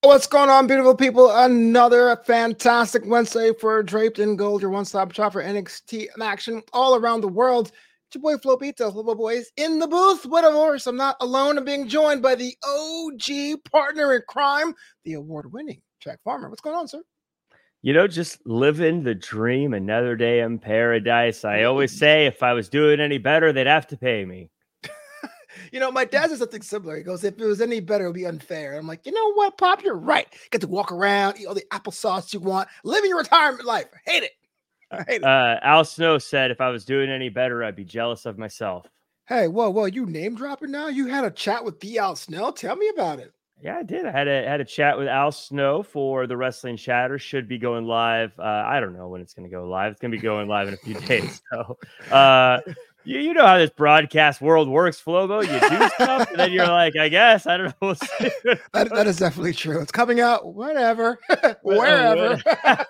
What's going on, beautiful people? Another fantastic Wednesday for Draped in Gold, your one-stop shop for NXT action all around the world. It's your boy Flo Pizza, Flo Boys in the booth. But of course, I'm not alone. I'm being joined by the OG partner in crime, the award-winning Jack Farmer. What's going on, sir? You know, just living the dream, another day in paradise. I always say if I was doing any better, they'd have to pay me. You know, my dad says something similar. He goes, if it was any better, it would be unfair. I'm like, you know what, Pop? You're right. Get to walk around, eat all the applesauce you want, living your retirement life. I hate it. I hate it. Al Snow said if I was doing any better, I'd be jealous of myself. Hey, whoa, you name dropping now? You had a chat with the Al Snow? Tell me about it. Yeah, I did. I had a chat with Al Snow for the Wrestling Chatter. Should be going live. I don't know when it's going to go live. It's going to be going live in a few days. So, you know how this broadcast world works, Flobo. You do stuff, and then you're like, I guess I don't know. that is definitely true. It's coming out whenever, wherever.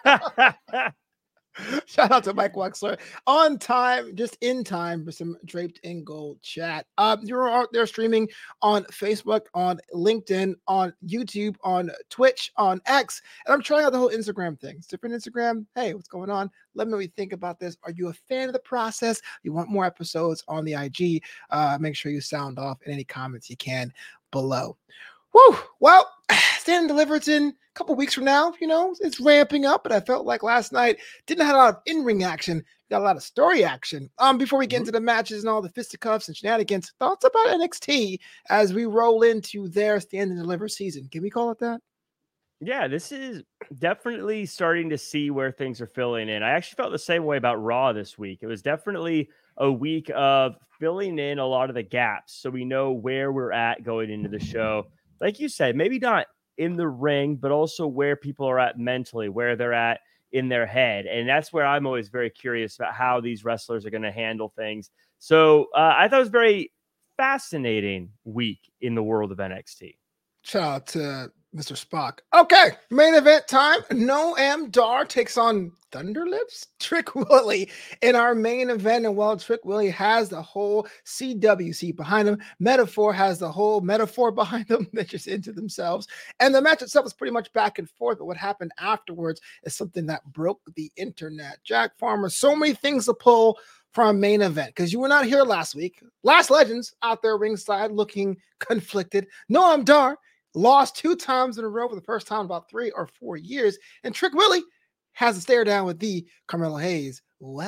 Shout out to Mike Wexler on time, just in time for some Draped in Gold chat. You're out there streaming on Facebook, on LinkedIn, on YouTube, on Twitch, on X, and I'm trying out the whole Instagram thing. It's different Instagram. Hey, what's going on? Let me know what you think about this. Are you a fan of the process? You want more episodes on the IG? Make sure you sound off in any comments you can below. Woo! Well, Stand and Deliver, it's in a couple weeks from now. You know, it's ramping up, but I felt like last night didn't have a lot of in-ring action. Got a lot of story action. Before we get into the matches and all the fisticuffs and shenanigans, thoughts about NXT as we roll into their Stand and Deliver season. Can we call it that? Yeah, this is definitely starting to see where things are filling in. I actually felt the same way about Raw this week. It was definitely a week of filling in a lot of the gaps so we know where we're at going into the show. Like you said, maybe not in the ring, but also where people are at mentally, where they're at in their head. And that's where I'm always very curious about how these wrestlers are going to handle things. So I thought it was a very fascinating week in the world of NXT. Shout out to Mr. Spock. Okay, main event time. Noam Dar takes on Thunderlips, Trick Willie in our main event. And while Trick Willie has the whole CWC behind him, Metaphor has the whole metaphor behind them. They're just into themselves. And the match itself is pretty much back and forth. But what happened afterwards is something that broke the internet. Jack Farmer, so many things to pull from main event because you were not here last week. Last Legends out there ringside looking conflicted. Noam Dar lost 2 times in a row for the first time in about 3 or 4 years. And Trick Willie has a stare down with the Carmelo Hayes. What?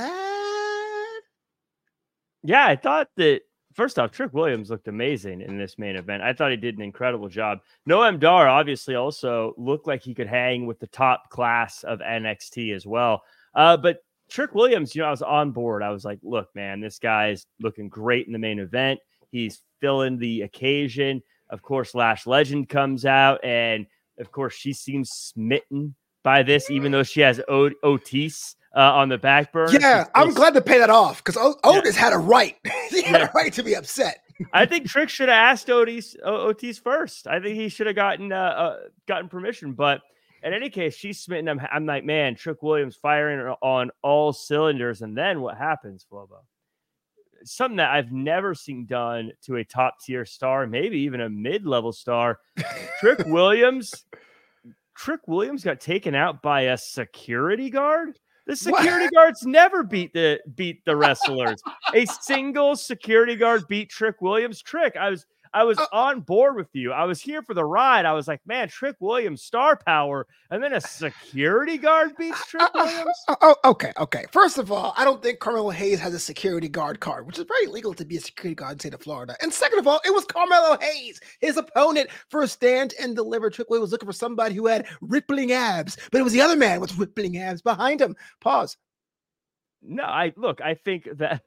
Yeah, I thought that, first off, Trick Williams looked amazing in this main event. I thought he did an incredible job. Noam Dar obviously also looked like he could hang with the top class of NXT as well. But Trick Williams, I was on board. I was like, look, man, this guy's looking great in the main event. He's filling the occasion. Of course, Lash Legend comes out, and of course, she seems smitten by this, even though she has Otis on the back burner. Yeah, I'm glad to pay that off because Otis had a right. He had a right to be upset. I think Trick should have asked Otis first. I think he should have gotten permission. But in any case, she's smitten. I'm like, man, Trick Williams firing on all cylinders. And then what happens, Flobo? Something that I've never seen done to a top tier star, maybe even a mid-level star. Trick Williams got taken out by a security guard. The security guards never beat the wrestlers. A single security guard beat Trick Williams. Trick, I was on board with you. I was here for the ride. I was like, man, Trick Williams, star power. And then a security guard beats Trick Williams? Okay. First of all, I don't think Carmelo Hayes has a security guard card, which is very legal to be a security guard in the state of Florida. And second of all, it was Carmelo Hayes, his opponent for a Stand and Deliver. Trick Williams was looking for somebody who had rippling abs, but it was the other man with rippling abs behind him. Pause. No, I think that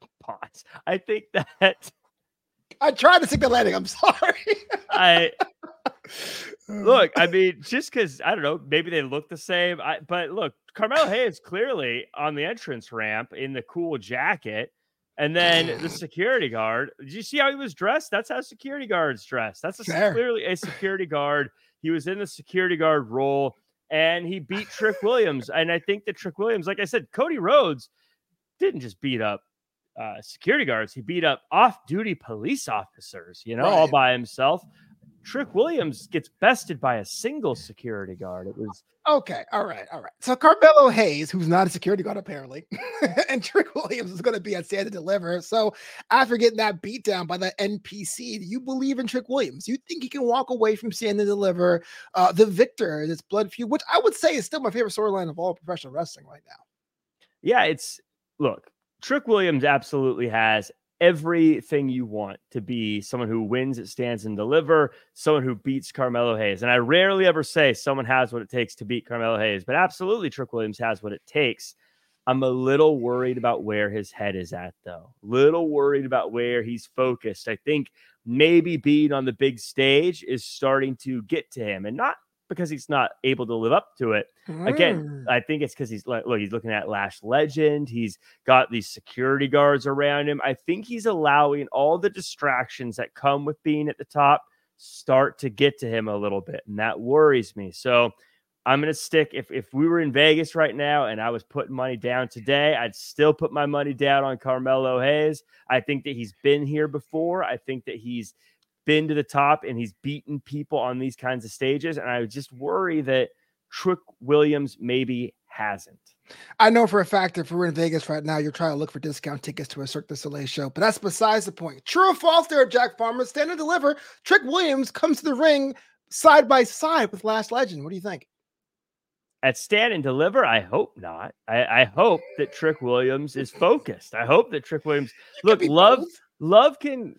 I tried to stick the landing. I'm sorry. Look, I mean, just because, I don't know, maybe they look the same. But look, Carmelo Hayes clearly on the entrance ramp in the cool jacket. And then the security guard, did you see how he was dressed? That's how security guards dress. That's clearly a security guard. He was in the security guard role, and he beat Trick Williams. And I think that Trick Williams, like I said, Cody Rhodes didn't just beat up security guards. He beat up off-duty police officers, all by himself. Trick Williams gets bested by a single security guard. It was okay. All right. So Carmelo Hayes, who's not a security guard apparently, and Trick Williams is going to be at Stand and Deliver. So after getting that beat down by the NPC, do you believe in Trick Williams? Do you think he can walk away from Stand and Deliver the victor in this blood feud, which I would say is still my favorite storyline of all professional wrestling right now? Yeah, look, Trick Williams absolutely has everything you want to be someone who wins at Stands and Deliver, someone who beats Carmelo Hayes. And I rarely ever say someone has what it takes to beat Carmelo Hayes, but absolutely Trick Williams has what it takes. I'm a little worried about where his head is at, though. Little worried about where he's focused. I think maybe being on the big stage is starting to get to him, and not because he's not able to live up to it. Again, I think it's because he's looking at Lash Legend. He's got these security guards around him. I think he's allowing all the distractions that come with being at the top start to get to him a little bit, and that worries me. So I'm going to stick. If we were in Vegas right now and I was putting money down today, I'd still put my money down on Carmelo Hayes. I think that he's been here before. I think that he's been to the top and he's beaten people on these kinds of stages. And I would just worry that Trick Williams maybe hasn't. I know for a fact if we're in Vegas right now, you're trying to look for discount tickets to a Cirque du Soleil show, but that's besides the point. True or false there, Jack Farmer, Stand and Deliver. Trick Williams comes to the ring side by side with Lash Legend. What do you think? At Stand and Deliver, I hope not. I hope that Trick Williams is focused. I hope that Trick Williams, look, Love can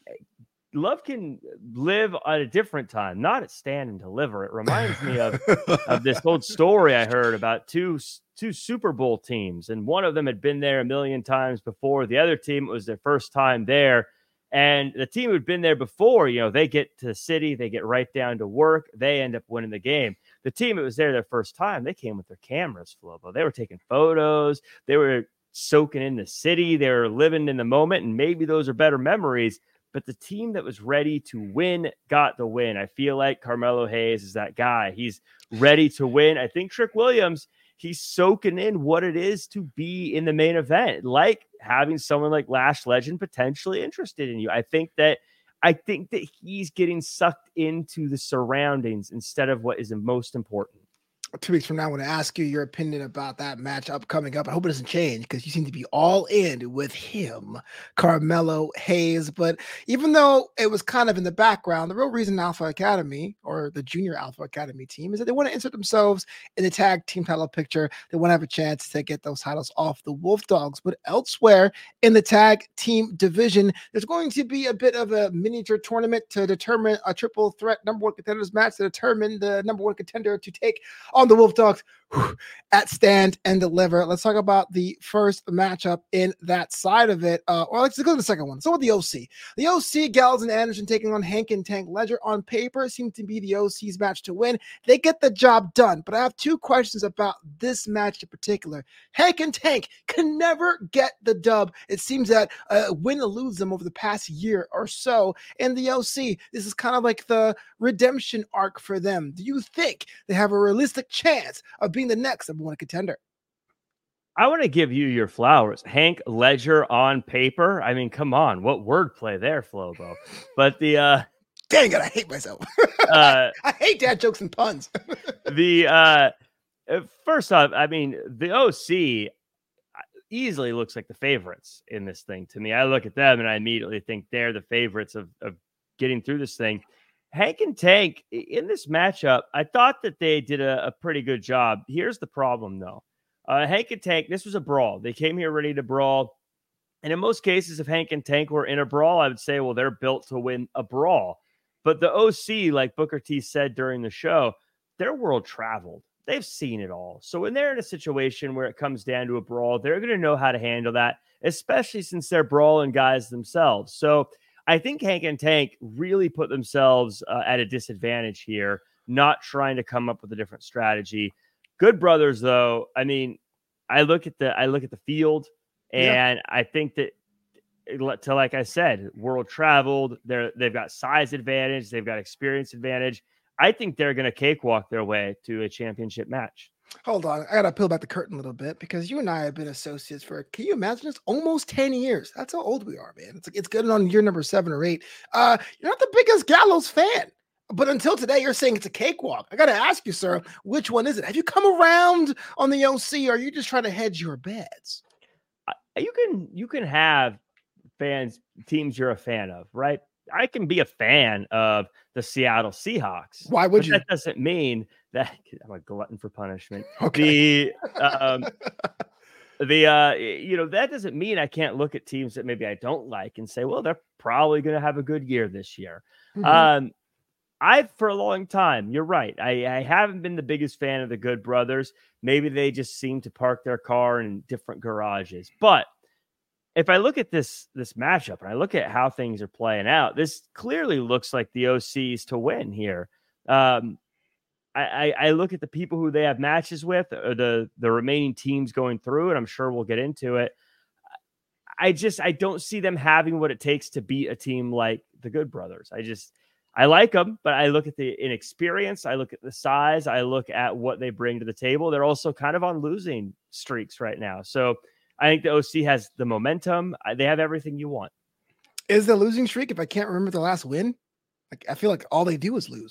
live at a different time, not at Stand and Deliver. It reminds me of this old story I heard about two Super Bowl teams, and one of them had been there a million times before. The other team, it was their first time there, and the team who'd been there before, they get to the city, they get right down to work, they end up winning the game. The team that was there their first time, they came with their cameras, Flobo. They were taking photos, they were soaking in the city, they were living in the moment, and maybe those are better memories. But the team that was ready to win got the win. I feel like Carmelo Hayes is that guy. He's ready to win. I think Trick Williams, he's soaking in what it is to be in the main event, like having someone like Lash Legend potentially interested in you. I think that he's getting sucked into the surroundings instead of what is the most important. 2 weeks from now, I want to ask you your opinion about that matchup coming up. I hope it doesn't change because you seem to be all in with him, Carmelo Hayes. But even though it was kind of in the background, the real reason Alpha Academy or the Junior Alpha Academy team is that they want to insert themselves in the tag team title picture. They want to have a chance to get those titles off the Wolf Dogs. But elsewhere in the tag team division, there's going to be a bit of a miniature tournament to determine a triple threat number one contenders match to determine the number one contender to take on the Wolf Dogs at Stand and Deliver. Let's talk about the first matchup in that side of it. Let's go to the second one. So with the OC. The OC, Gallows and Anderson taking on Hank and Tank Ledger. On paper, seems to be the OC's match to win. They get the job done. But I have two questions about this match in particular. Hank and Tank can never get the dub. It seems that win or lose them over the past year or so. And the OC, this is kind of like the redemption arc for them. Do you think they have a realistic chance of being the next number one contender? I want to give you your flowers. Hank Ledger on paper. I mean, come on. What wordplay there, Flobo. But the dang it, I hate myself. I hate dad jokes and puns. First off, I mean, the OC easily looks like the favorites in this thing to me. I look at them and I immediately think they're the favorites of getting through this thing. Hank and Tank in this matchup, I thought that they did a pretty good job. Here's the problem, though. Hank and Tank, this was a brawl. They came here ready to brawl. And in most cases, if Hank and Tank were in a brawl, I would say, well, they're built to win a brawl. But the OC, like Booker T said during the show, they're world traveled. They've seen it all. So when they're in a situation where it comes down to a brawl, they're going to know how to handle that, especially since they're brawling guys themselves. So I think Hank and Tank really put themselves at a disadvantage here, not trying to come up with a different strategy. Good brothers, though. I mean, I look at the field, and I think that, like I said, world traveled. They've got size advantage. They've got experience advantage. I think they're going to cakewalk their way to a championship match. Hold on. I got to peel back the curtain a little bit because you and I have been associates for, can you imagine this? Almost 10 years. That's how old we are, man. It's good on year number 7 or 8. You're not the biggest Gallows fan. But until today, you're saying it's a cakewalk. I got to ask you, sir, which one is it? Have you come around on the OC, or are you just trying to hedge your bets? You can have teams you're a fan of, right? I can be a fan of the Seattle Seahawks. Why would you? That doesn't mean that I'm a glutton for punishment. Okay. That doesn't mean I can't look at teams that maybe I don't like and say, well, they're probably going to have a good year this year. Mm-hmm. For a long time, you're right. I haven't been the biggest fan of the Good Brothers. Maybe they just seem to park their car in different garages. But if I look at this matchup and I look at how things are playing out, this clearly looks like the OCs to win here. I look at the people who they have matches with, or the remaining teams going through, and I'm sure we'll get into it. I don't see them having what it takes to beat a team like the Good Brothers. I like them, but I look at the inexperience. I look at the size. I look at what they bring to the table. They're also kind of on losing streaks right now. So I think the OC has the momentum. They have everything you want. Is the losing streak, if I can't remember the last win? Like, I feel like all they do is lose.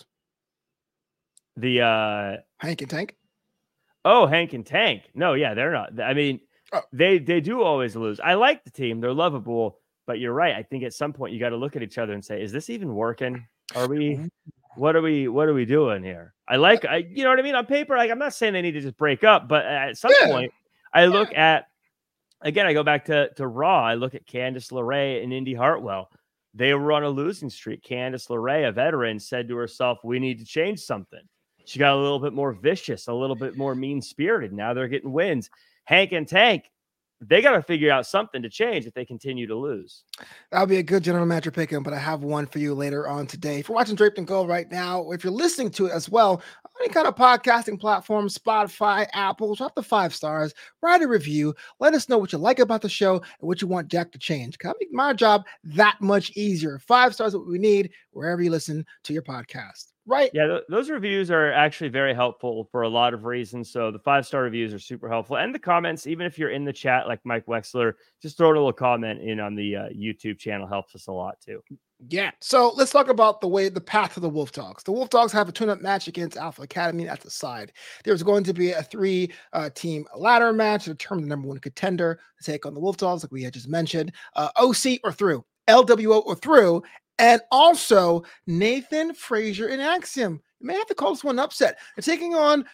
The Hank and Tank? Oh, Hank and Tank. No, yeah, they're not. I mean, they do always lose. I like the team. They're lovable, but you're right. I think at some point you got to look at each other and say, is this even working? What are we doing here? You know what I mean? On paper, like, I'm not saying they need to just break up, but at some point I look at, again, I go back to Raw. I look at Candice LeRae and Indy Hartwell. They were on a losing streak. Candice LeRae, a veteran, said to herself, we need to change something. She got a little bit more vicious, a little bit more mean-spirited. Now they're getting wins. Hank and Tank, they got to figure out something to change if they continue to lose. That'll be a good general manager pick-em, but I have one for you later on today. If you're watching Draped in Gold right now, if you're listening to it as well, any kind of podcasting platform, Spotify, Apple, drop the 5 stars, write a review, let us know what you like about the show and what you want Jack to change. Can make my job that much easier. 5 stars is what we need wherever you listen to your podcast. Right. Yeah, those reviews are actually very helpful for a lot of reasons. So the 5-star reviews are super helpful. And the comments, even if you're in the chat like Mike Wexler, just throw a little comment in on the YouTube channel, helps us a lot too. Yeah. So let's talk about the path of the Wolf Dogs. The Wolf Dogs have a tune-up match against Alpha Academy at the side. There's going to be a 3-team ladder match to determine the number 1 contender to take on the Wolf Dogs, like we had just mentioned. OC or through, LWO or through, and also Nathan Frazier and Axiom. You may have to call this one upset. They're taking on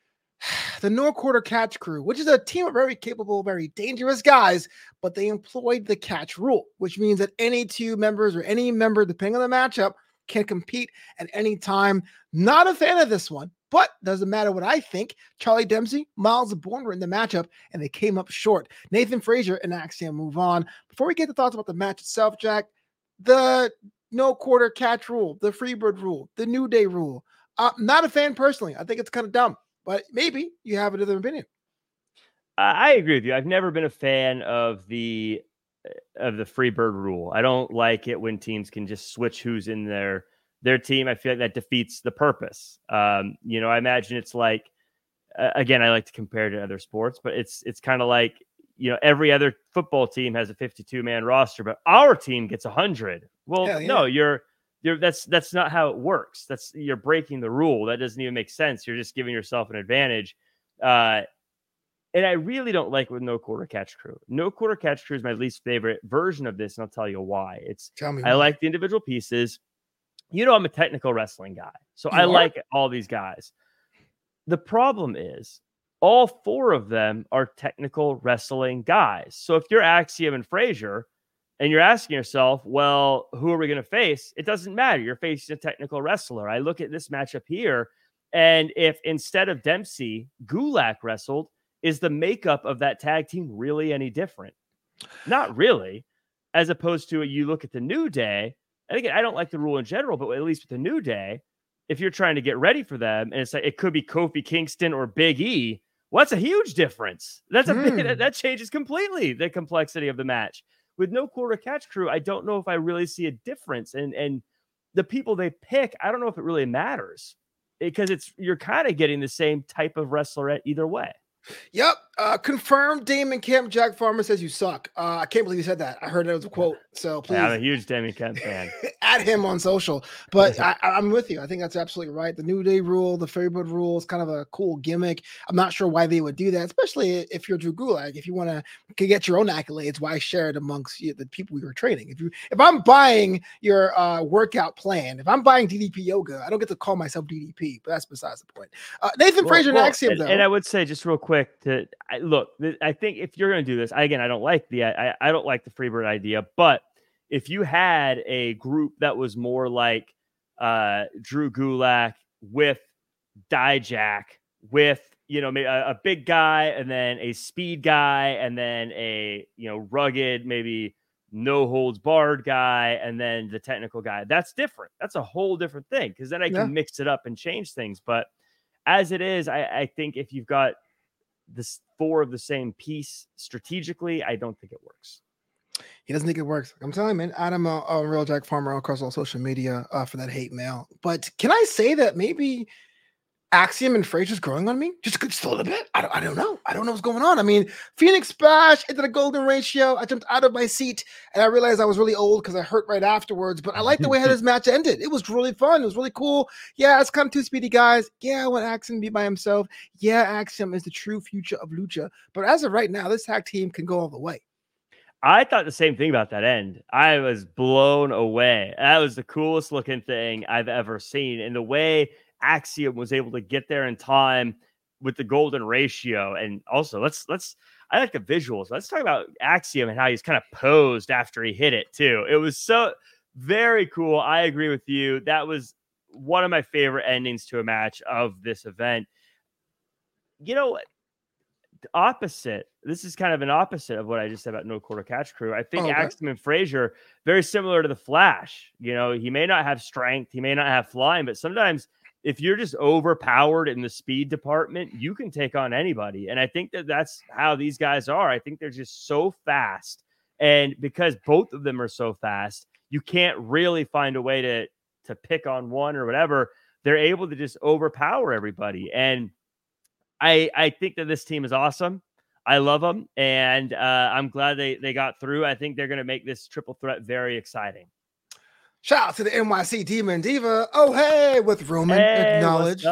the No Quarter Catch Crew, which is a team of very capable, very dangerous guys, but they employed the catch rule, which means that any 2 members or any member, depending on the matchup, can compete at any time. Not a fan of this one, but doesn't matter what I think. Charlie Dempsey, Miles Bourne were in the matchup, and they came up short. Nathan Frazier and Axiom move on. Before we get to thoughts about the match itself, Jack, the No Quarter Catch rule, the Freebird rule, the New Day rule. Not a fan personally. I think it's kind of dumb, but maybe you have another opinion. I agree with you. I've never been a fan of the Freebird rule. I don't like it when teams can just switch who's in their team. I feel like that defeats the purpose. I imagine it's like, again, I like to compare to other sports, but it's kind of like, every other football team has a 52-man roster, but our team gets 100. Well, no, that's not how it works. You're breaking the rule. That doesn't even make sense. You're just giving yourself an advantage. And I really don't like with No Quarter Catch Crew. No Quarter Catch Crew is my least favorite version of this, and I'll tell you why. I like the individual pieces. I'm a technical wrestling guy, so I like all these guys. The problem is all 4 of them are technical wrestling guys. So if you're Axiom and Frazier and you're asking yourself, well, who are we going to face? It doesn't matter. You're facing a technical wrestler. I look at this matchup here, and if instead of Dempsey, Gulak wrestled, is the makeup of that tag team really any different? Not really. As opposed to you look at the New Day, and again, I don't like the rule in general, but at least with the New Day, if you're trying to get ready for them, and it's like it could be Kofi Kingston or Big E, well, that's a huge difference. That changes completely the complexity of the match. With No Quarter Catch Crew, I don't know if I really see a difference. And the people they pick, I don't know if it really matters, because you're kind of getting the same type of wrestler at either way. Yep. Confirmed Damon Kemp. Jack Farmer says you suck. I can't believe you said that. I heard that was a quote. So please, I'm a huge Damon Kemp fan. Add him on social. But I'm with you. I think that's absolutely right. The New Day rule, the Freebird rule is kind of a cool gimmick. I'm not sure why they would do that, especially if you're Drew Gulak. If you want to get your own accolades, why share it amongst the people you're training? If I'm buying your workout plan, if I'm buying DDP yoga, I don't get to call myself DDP. But that's besides the point. Nathan Frazier and Axiom, though. And I would say just real quick look, I think if you're going to do this, I don't like the Freebird idea, but if you had a group that was more like Drew Gulak with Dijak, with maybe a big guy and then a speed guy and then a rugged, maybe no holds barred guy and then the technical guy, that's different. That's a whole different thing because then I can mix it up and change things. But as it is, I think if you've got this 4 of the same piece strategically, I don't think it works. He doesn't think it works. I'm telling you, man. Adam, Real Jack Farmer across all social media for that hate mail. But can I say that maybe Axiom and Frazier's growing on me just a little bit? I don't know. I don't know what's going on. I mean, Phoenix Splash into the golden ratio. I jumped out of my seat and I realized I was really old because I hurt right afterwards. But I like the way how this match ended. It was really fun. It was really cool. Yeah, it's kind of 2 speedy guys. Yeah, I want Axiom to be by himself. Yeah, Axiom is the true future of Lucha. But as of right now, this tag team can go all the way. I thought the same thing about that end. I was blown away. That was the coolest looking thing I've ever seen. And the way Axiom was able to get there in time with the golden ratio. And also I like the visuals. Let's talk about Axiom and how he's kind of posed after he hit it too. It was so very cool. I agree with you. That was one of my favorite endings to a match of this event. Opposite. This is kind of an opposite of what I just said about No Quarter Catch Crew. I think Axiom and Frazier, very similar to the Flash. He may not have strength, he may not have flying, but sometimes if you're just overpowered in the speed department, you can take on anybody. And I think that's how these guys are. I think they're just so fast. And because both of them are so fast, you can't really find a way to pick on one or whatever. They're able to just overpower everybody. And I think that this team is awesome. I love them. And I'm glad they got through. I think they're going to make this triple threat very exciting. Shout out to the NYC Demon Diva. Oh, hey, with Roman. Acknowledge.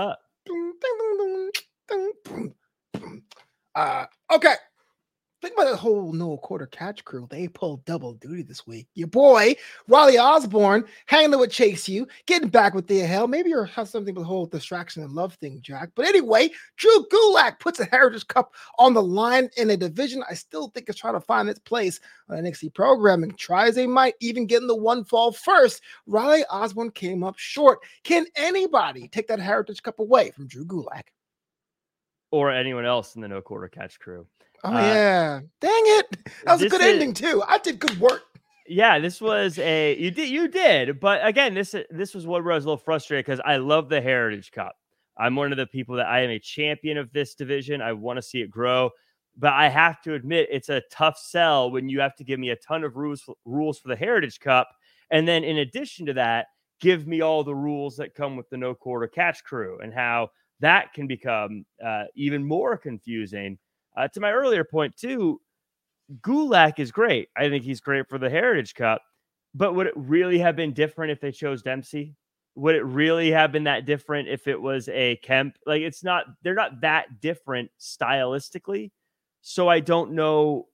Okay. Think about the whole No Quarter Catch Crew. They pulled double duty this week. Your boy, Riley Osborne, hanging with Chase U, getting back with Thea Hell. Maybe you have something with the whole distraction and love thing, Jack. But anyway, Drew Gulak puts a Heritage Cup on the line in a division I still think is trying to find its place on NXT programming. Try as they might, even getting the one fall first, Riley Osborne came up short. Can anybody take that Heritage Cup away from Drew Gulak? Or anyone else in the No Quarter Catch Crew? Oh, yeah. Dang it. That was a good ending, too. I did good work. Yeah, this was you did. But again, this was one where I was a little frustrated because I love the Heritage Cup. I'm one of the people that I am a champion of this division. I want to see it grow. But I have to admit, it's a tough sell when you have to give me a ton of rules for the Heritage Cup. And then in addition to that, give me all the rules that come with the No Quarter Catch Crew and how that can become even more confusing. To my earlier point, too, Gulak is great. I think he's great for the Heritage Cup. But would it really have been different if they chose Dempsey? Would it really have been that different if it was a Kemp? Like, they're not that different stylistically. So I don't know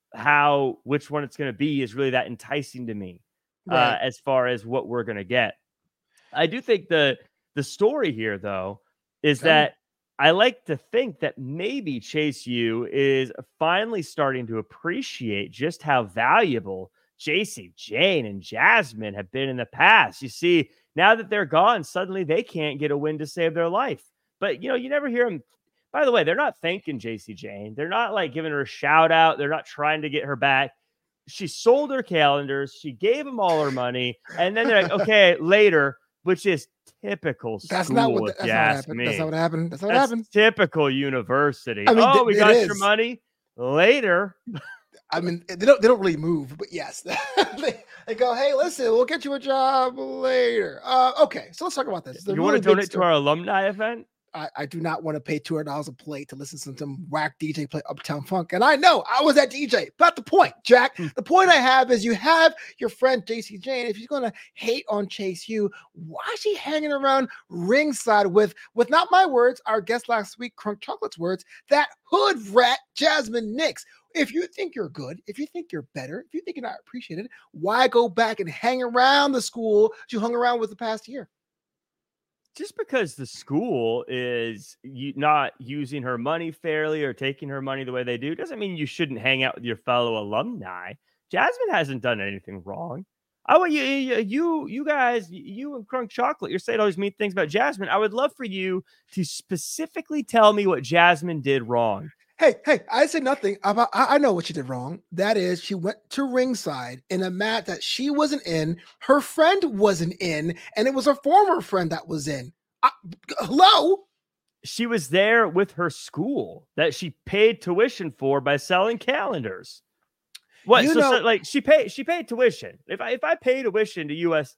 which one it's going to be is really that enticing to me as far as what we're going to get. I do think the story here, though, is that I like to think that maybe Chase U is finally starting to appreciate just how valuable Jacy Jayne and Jasmine have been in the past. You see, now that they're gone, suddenly they can't get a win to save their life. But, you never hear them. By the way, they're not thanking Jacy Jayne. They're not like giving her a shout out. They're not trying to get her back. She sold her calendars. She gave them all her money. And then they're like, okay, later, which is typical school. That's not what happened. That's what happened. Typical university. I mean, we got your money later. I mean, they don't really move, but yes, they go, hey, listen, we'll get you a job later. Okay, so let's talk about this. You want to donate to our alumni event? I do not want to pay $200 a plate to listen to some whack DJ play Uptown Funk. And I know I was that DJ. But the point, Jack, the point I have is you have your friend JC Jane. If she's going to hate on Chase U, why is she hanging around ringside with not my words, our guest last week, Crunk Chocolate's words, that hood rat Jasmine Nix? If you think you're good, if you think you're better, if you think you're not appreciated, why go back and hang around the school you hung around with the past year? Just because the school is not using her money fairly or taking her money the way they do doesn't mean you shouldn't hang out with your fellow alumni. Jasmine hasn't done anything wrong. I want you guys, you and Crunk Chocolate, you're saying all these mean things about Jasmine. I would love for you to specifically tell me what Jasmine did wrong. Hey, I said nothing about, I know what she did wrong. That is, she went to ringside in a mat that she wasn't in, her friend wasn't in, and it was a former friend that was in. Hello? She was there with her school that she paid tuition for by selling calendars. What? She paid tuition. If I pay tuition to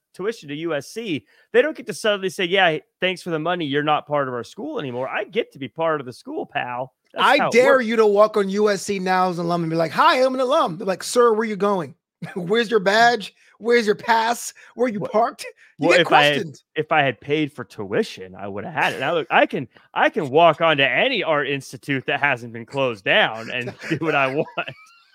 USC, they don't get to suddenly say, yeah, thanks for the money. You're not part of our school anymore. I get to be part of the school, pal. I dare you to walk on USC now as an alum and be like, hi, I'm an alum. They're like, sir, where are you going? Where's your badge? Where's your pass? Where are you parked? You get questioned. If I had paid for tuition, I would have had it. Now look, I can walk onto any art institute that hasn't been closed down and do what I want. I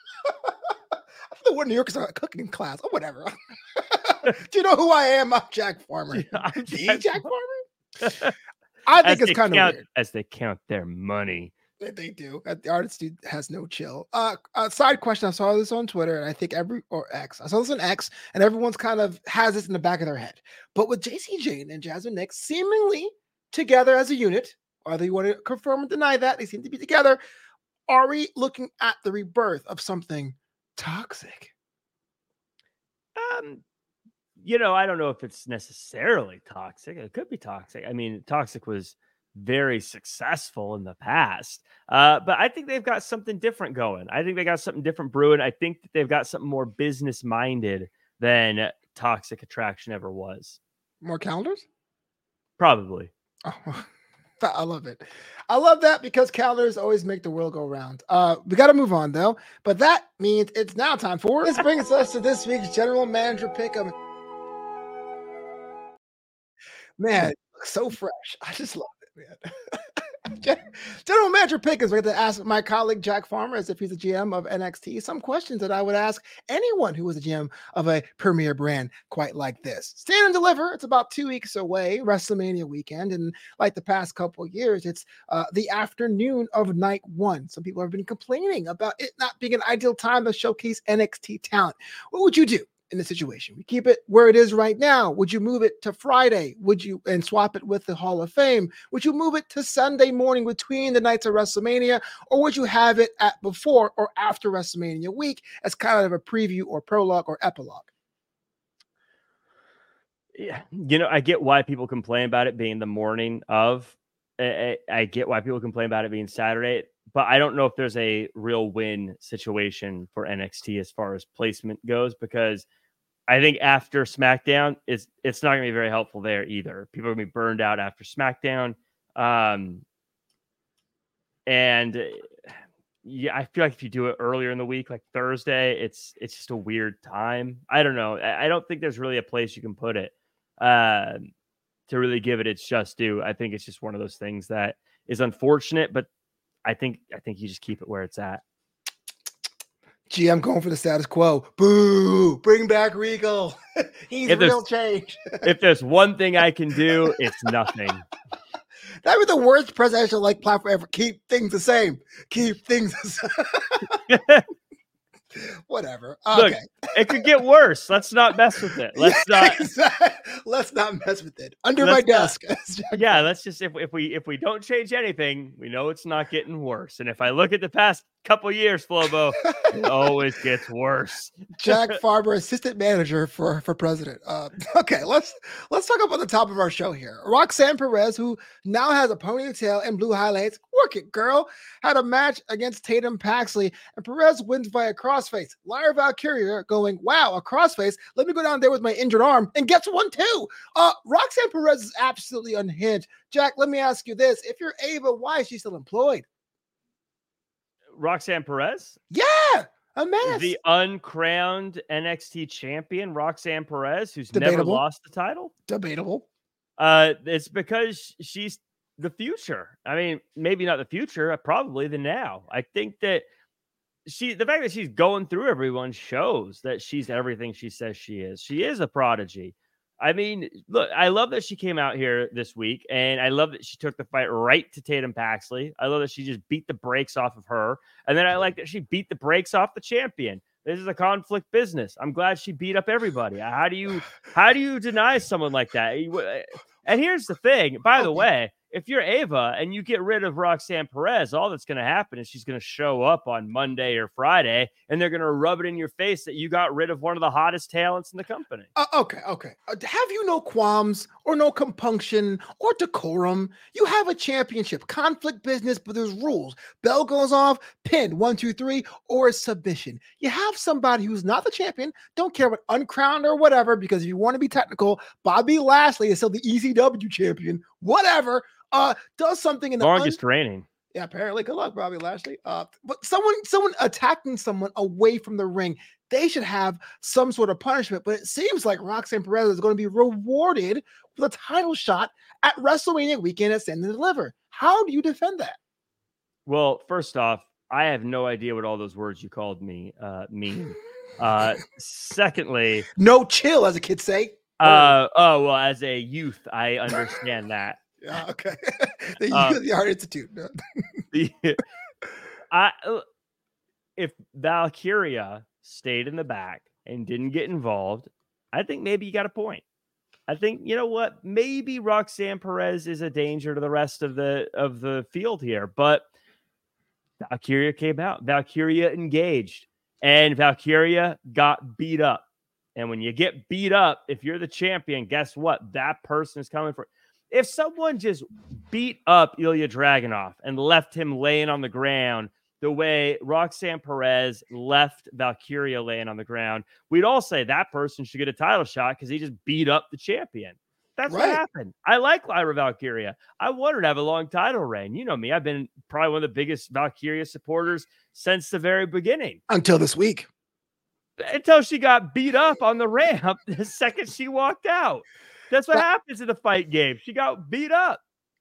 thought what New York is a cooking class or whatever. Do you know who I am? I'm Jack Farmer. I'm Jack Farmer? I think it's kind of weird. As they count their money. They do. The artist has no chill. Side question. I saw this on Twitter, and I think X. I saw this on X, and everyone's kind of has this in the back of their head. But with JC Jane and Jasmine Nix seemingly together as a unit, whether you want to confirm or deny that, they seem to be together. Are we looking at the rebirth of something toxic? I don't know if it's necessarily toxic. It could be toxic. I mean, toxic was very successful in the past. But I think they've got something different going. I think they got something different brewing. I think that they've got something more business minded than Toxic Attraction ever was. More calendars? Probably. Oh, I love it. I love that because calendars always make the world go round. We got to move on though. But that means it's now time for. This brings us to this week's general manager pick'em. Man, so fresh. I just love it, man. General manager pick'ems. We have to ask my colleague Jack Farmer, as if he's a GM of NXT, some questions that I would ask anyone who was a GM of a premier brand quite like this. Stand and Deliver. It's about 2 weeks away, WrestleMania weekend, and like the past couple of years, it's the afternoon of night one. Some people have been complaining about it not being an ideal time to showcase NXT talent. What would you do in the situation? We keep it where it is right now. Would you move it to Friday? Would you and swap it with the Hall of Fame? Would you move it to Sunday morning between the nights of WrestleMania, or would you have it at before or after WrestleMania week as kind of a preview or prologue or epilogue? Yeah, I get why people complain about it being the morning of. I get why people complain about it being Saturday, but I don't know if there's a real win situation for NXT as far as placement goes, because I think after SmackDown, it's not going to be very helpful there either. People are going to be burned out after SmackDown. And yeah, I feel like if you do it earlier in the week, like Thursday, it's just a weird time. I don't know. I don't think there's really a place you can put it to really give it its just due. I think it's just one of those things that is unfortunate, but I think you just keep it where it's at. Gee, I'm going for the status quo. Boo! Bring back Regal. He's real change. If there's one thing I can do, it's nothing. That would be the worst presidential platform ever. Keep things the same. Keep things the same. Whatever. Okay. Look, it could get worse. Let's not mess with it. Let's not mess with it. Under my desk. Yeah, let's just if we don't change anything, we know it's not getting worse. And if I look at the past couple years, Flobo, it always gets worse. Jack Farmer, assistant manager for president. Okay, let's talk about the top of our show here. Roxanne Perez, who now has a ponytail and blue highlights. Work it, girl. Had a match against Tatum Paxley, and Perez wins via crossface. Lyra Valkyria going, wow, a crossface. Let me go down there with my injured arm and gets one too. Roxanne Perez is absolutely unhinged. Jack, let me ask you this. If you're Ava, why is she still employed? Roxanne Perez? Yeah, a menace. The uncrowned NXT champion, Roxanne Perez, who's Debatable. never lost the title? Debatable. It's because she's the future. I mean, maybe not the future, probably the now. I think that the fact that she's going through everyone shows that she's everything she says she is. She is a prodigy. I mean, look, I love that she came out here this week, and I love that she took the fight right to Tatum Paxley. I love that she just beat the brakes off of her. And then I like that she beat the brakes off the champion. This is a conflict business. I'm glad she beat up everybody. How do you deny someone like that? And here's the thing, by the way, if you're Ava and you get rid of Roxanne Perez, all that's going to happen is she's going to show up on Monday or Friday, and they're going to rub it in your face that you got rid of one of the hottest talents in the company. Okay. Have you no qualms or no compunction or decorum? You have a championship, conflict business, but there's rules. Bell goes off, pin, 1, 2, 3, or a submission. You have somebody who's not the champion, don't care about uncrowned or whatever, because if you want to be technical, Bobby Lashley is still the ECW champion, whatever. Does something in the longest reigning. Yeah, apparently. Good luck, Bobby Lashley. But someone attacking someone away from the ring, they should have some sort of punishment. But it seems like Roxanne Perez is going to be rewarded with a title shot at WrestleMania weekend at Stand and Deliver. How do you defend that? Well, first off, I have no idea what all those words you called me mean. Secondly, no chill, as the kids say. Well, as a youth, I understand that. Yeah, okay. The Art Institute. If Valkyria stayed in the back and didn't get involved, I think maybe you got a point. I think, you know what? Maybe Roxanne Perez is a danger to the rest of the field here, but Valkyria came out. Valkyria engaged, and Valkyria got beat up. And when you get beat up, if you're the champion, guess what? That person is coming for. If someone just beat up Ilya Dragunov and left him laying on the ground the way Roxanne Perez left Valkyria laying on the ground, we'd all say that person should get a title shot because he just beat up the champion. That's right. What happened. I like Lyra Valkyria. I want her to have a long title reign. You know me. I've been probably one of the biggest Valkyria supporters since the very beginning. Until this week. Until she got beat up on the ramp the second she walked out. That's what happens in the fight game. She got beat up.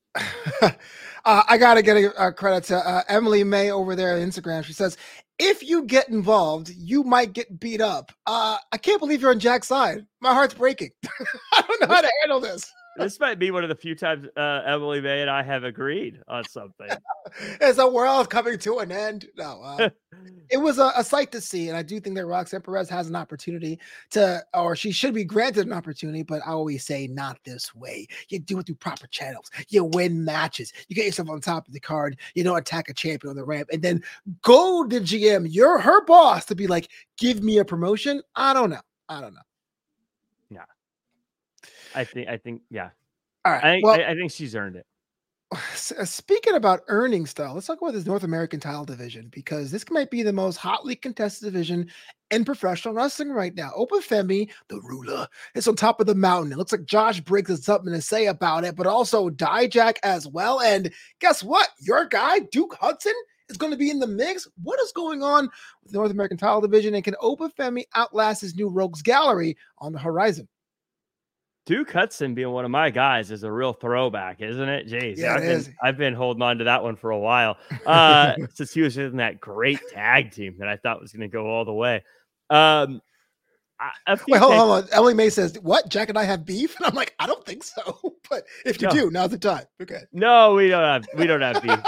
I got to get a credit to Emily May over there on Instagram. She says, if you get involved, you might get beat up. I can't believe you're on Jack's side. My heart's breaking. I don't know how to handle this. This might be one of the few times Emily May and I have agreed on something. Is the world coming to an end? No. It was a sight to see, and I do think that Roxanne Perez has an opportunity or she should be granted an opportunity, but I always say not this way. You do it through proper channels. You win matches. You get yourself on top of the card. You don't attack a champion on the ramp, and then go to GM. You're her boss to be like, give me a promotion. I don't know. Yeah. I think, yeah. All right. I think she's earned it. Speaking about earning style, let's talk about this North American title division, because this might be the most hotly contested division in professional wrestling right now. Obafemi, the ruler, is on top of the mountain. It looks like Josh Briggs has something to say about it, but also Dijak as well. And guess what? Your guy, Duke Hudson, is going to be in the mix. What is going on with the North American title division? And can Obafemi outlast his new Rogues Gallery on the horizon? Duke Hudson being one of my guys is a real throwback, isn't it? Jeez, yeah, I've been holding on to that one for a while since he was in that great tag team that I thought was going to go all the way. Wait, hold on. Emily May says, what? Jack and I have beef? And I'm like, I don't think so. But if you do, now's the time. Okay. No, we don't have beef.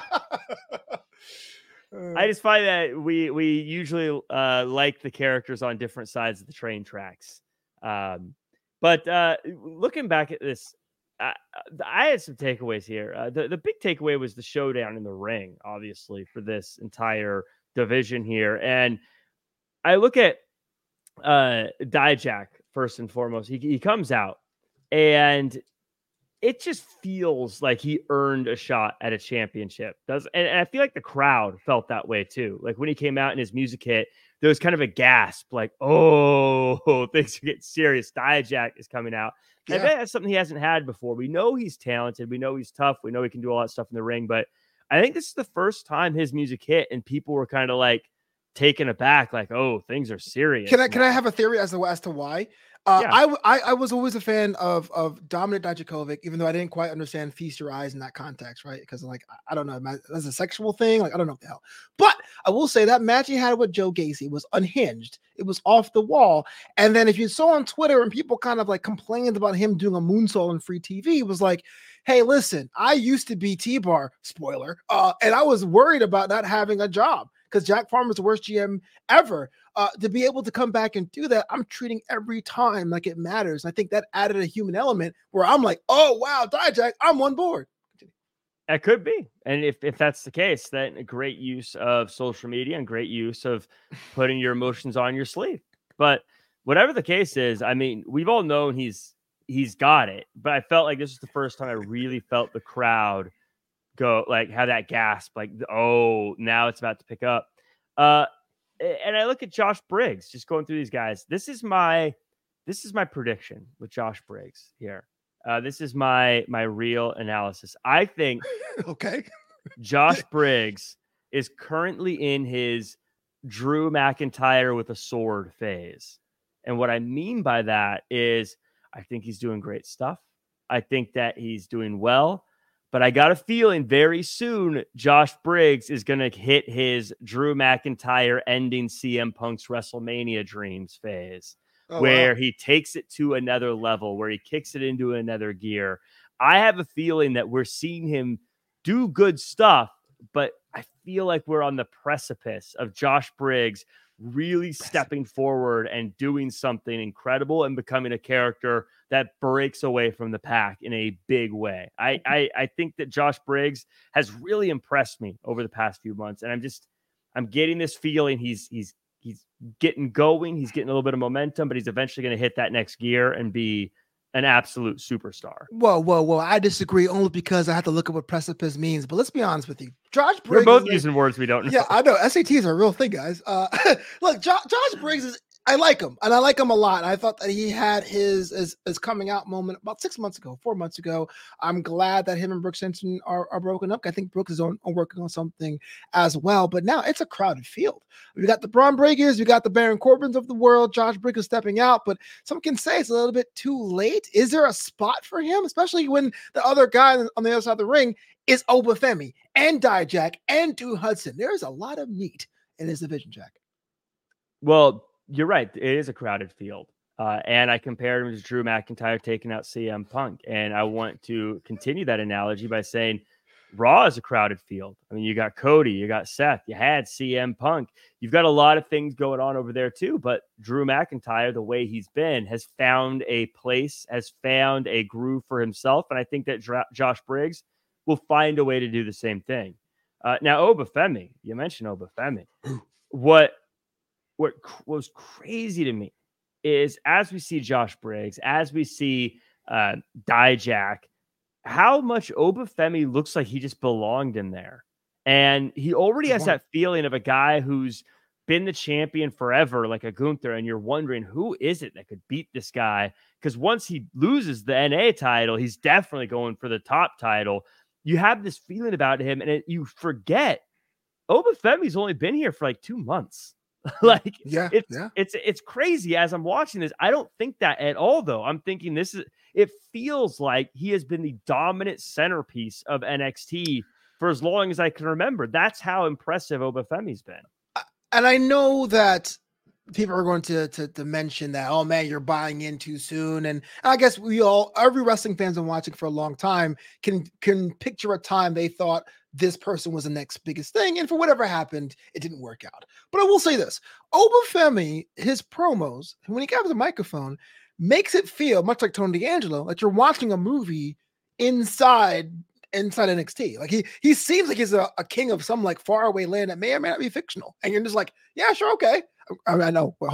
I just find that we usually like the characters on different sides of the train tracks. But looking back at this, I had some takeaways here. The big takeaway was the showdown in the ring, obviously, for this entire division here. And I look at Dijak first and foremost. He comes out, and it just feels like he earned a shot at a championship. And I feel like the crowd felt that way too. Like when he came out and his music hit, there was kind of a gasp, like, oh, things are getting serious. Dijak is coming out. Yeah. I bet that's something he hasn't had before. We know he's talented. We know he's tough. We know he can do all that stuff in the ring. But I think this is the first time his music hit and people were kind of like taken aback, like, oh, things are serious. Can I have a theory as to why? I was always a fan of Dominik Dijakovic, even though I didn't quite understand Feast Your Eyes in that context, right? Because like I don't know, that's a sexual thing. Like I don't know what the hell. But I will say that match he had with Joe Gacy was unhinged. It was off the wall. And then if you saw on Twitter and people kind of like complained about him doing a moonsault on free TV, it was like, hey, listen, I used to be T-Bar, spoiler, and I was worried about not having a job because Jack Farmer's the worst GM ever. To be able to come back and do that, I'm treating every time like it matters. And I think that added a human element where I'm like, oh, wow, Dijak, I'm on board. That could be. And if that's the case, then a great use of social media and great use of putting your emotions on your sleeve. But whatever the case is, I mean, we've all known he's got it. But I felt like this was the first time I really felt the crowd go, like, have that gasp, like, oh, now it's about to pick up. And I look at Josh Briggs, just going through these guys. This is my prediction with Josh Briggs here. This is my real analysis. I think okay. Josh Briggs is currently in his Drew McIntyre with a sword phase. And what I mean by that is I think he's doing great stuff. I think that he's doing well. But I got a feeling very soon Josh Briggs is going to hit his Drew McIntyre ending CM Punk's WrestleMania dreams phase, where he takes it to another level, where he kicks it into another gear. I have a feeling that we're seeing him do good stuff, but I feel like we're on the precipice of Josh Briggs really stepping forward and doing something incredible and becoming a character that breaks away from the pack in a big way. I think that Josh Briggs has really impressed me over the past few months. And I'm getting this feeling he's getting going. He's getting a little bit of momentum, but he's eventually going to hit that next gear and be an absolute superstar. Whoa. I disagree only because I have to look at what precipice means. But let's be honest with you. Josh Briggs. We're both using words we don't know. Yeah, I know. SATs are a real thing, guys. Look, Josh Briggs is, I like him, and I like him a lot. I thought that he had his coming out moment about 4 months ago. I'm glad that him and Brooks Jensen are broken up. I think Brooks is on working on something as well. But now it's a crowded field. We got the Braun Breakers, we got the Baron Corbins of the world. Josh Briggs is stepping out, but some can say it's a little bit too late. Is there a spot for him, especially when the other guy on the other side of the ring is Obafemi and Dijak and Stu Hudson? There's a lot of meat in this division, Jack. Well, you're right. It is a crowded field. And I compared him to Drew McIntyre taking out CM Punk. And I want to continue that analogy by saying Raw is a crowded field. I mean, you got Cody, you got Seth, you had CM Punk. You've got a lot of things going on over there too. But Drew McIntyre, the way he's been, has found a place, has found a groove for himself. And I think that Josh Briggs will find a way to do the same thing. Now, Obafemi, you mentioned Obafemi. What was crazy to me is as we see Josh Briggs, as we see Dijak, how much Obafemi looks like he just belonged in there. And he already has that feeling of a guy who's been the champion forever, like a Gunther, and you're wondering who is it that could beat this guy? Because once he loses the NA title, he's definitely going for the top title. You have this feeling about him, and you forget Obafemi's only been here for like 2 months. Like, it's crazy. As I'm watching this, I don't think that at all, though. I'm thinking it feels like he has been the dominant centerpiece of NXT for as long as I can remember. That's how impressive Obafemi's been. And I know that people are going to mention that, oh man, you're buying in too soon. And I guess every wrestling fan's been watching for a long time can picture a time they thought this person was the next biggest thing. And for whatever happened, it didn't work out. But I will say this, Obafemi, his promos, when he grabs a microphone, makes it feel much like Tony D'Angelo, like you're watching a movie inside NXT. Like he seems like he's a king of some like faraway land that may or may not be fictional. And you're just like, yeah, sure. Okay. I know. Well, hold on.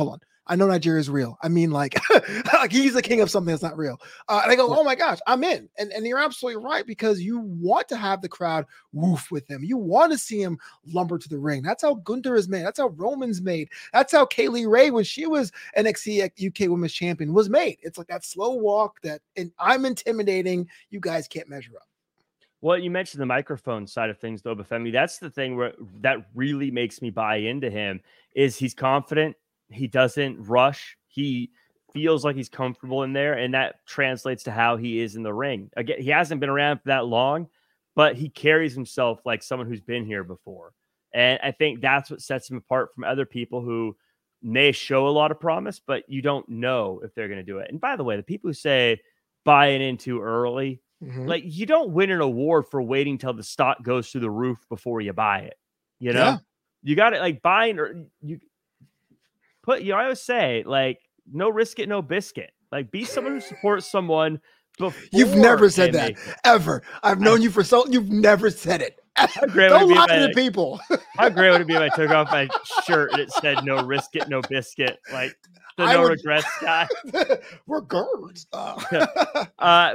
I know Nigeria is real. I mean, like, like he's the king of something that's not real. And I go, oh my gosh, I'm in. And you're absolutely right, because you want to have the crowd woof with him. You want to see him lumber to the ring. That's how Gunther is made. That's how Roman's made. That's how Kaylee Ray, when she was NXT UK Women's Champion, was made. It's like that slow walk that, and I'm intimidating. You guys can't measure up. Well, you mentioned the microphone side of things, though, Bafemi. That's the thing where that really makes me buy into him. Is he's confident, he doesn't rush, he feels like he's comfortable in there, and that translates to how he is in the ring. Again, he hasn't been around for that long, but he carries himself like someone who's been here before, and I think that's what sets him apart from other people who may show a lot of promise, but you don't know if they're going to do it. And by the way, the people who say buying in too early. Like, you don't win an award for waiting till the stock goes through the roof before you buy it. You know, you got it, like buying, or you put, I always say, like, no risk it, no biscuit. Like, be someone who supports someone before. You've never said that ever. I've known you for so, you've never said it. Don't lie to the people. How great would it be if I took off my shirt and it said no risk it, no biscuit? Like, the regrets guy. We're girls. But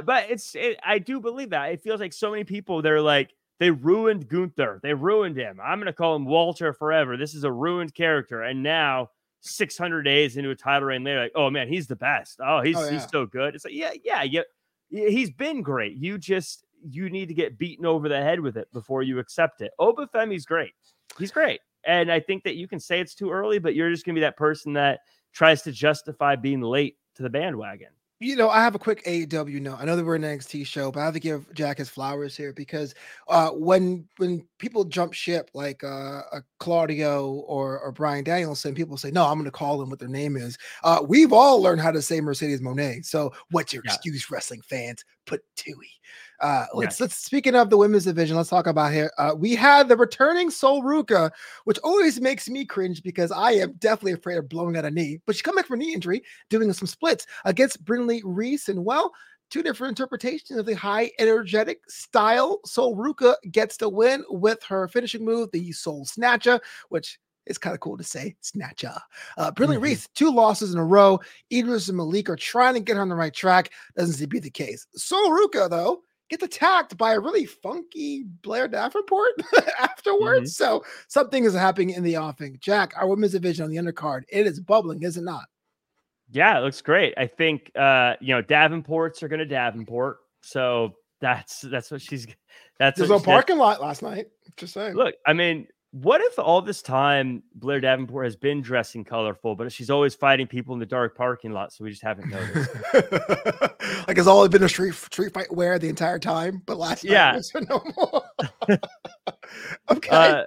I do believe that. It feels like so many people, they're like, they ruined Gunther. They ruined him. I'm going to call him Walter forever. This is a ruined character. And now 600 days into a title reign, they're like, oh man, he's the best. Oh, he's so good. It's like, yeah. He's been great. You need to get beaten over the head with it before you accept it. Obafemi's great. He's great. And I think that you can say it's too early, but you're just going to be that person that tries to justify being late to the bandwagon. You know, I have a quick AEW note. I know that we're an NXT show, but I have to give Jack his flowers here, because when people jump ship, like Claudio or Bryan Danielson, people say, no, I'm going to call them what their name is. We've all learned how to say Mercedes Moné. So what's your excuse, wrestling fans? Put Tui. Let's speaking of the women's division, let's talk about here. We had the returning Sol Ruca, which always makes me cringe because I am definitely afraid of blowing out a knee. But she come back from knee injury, doing some splits against Brinley Reese, and well, two different interpretations of the high energetic style. Sol Ruca gets the win with her finishing move, the Soul Snatcher, which it's kind of cool to say, Snatcha. Brinley Reese, 2 losses in a row. Idris and Malik are trying to get her on the right track. Doesn't seem to be the case. Sol Ruca, though, gets attacked by a really funky Blair Davenport afterwards. So something is happening in the offing. Jack, our women's division on the undercard, it is bubbling, is it not? Yeah, it looks great. I think, Davenports are going to Davenport. So that's what she's, there's no parking lot last night. Just saying. Look, I mean, what if all this time Blair Davenport has been dressing colorful, but she's always fighting people in the dark parking lot, so we just haven't noticed? Like it's all been a street fight wear the entire time, but last night was no more. Okay.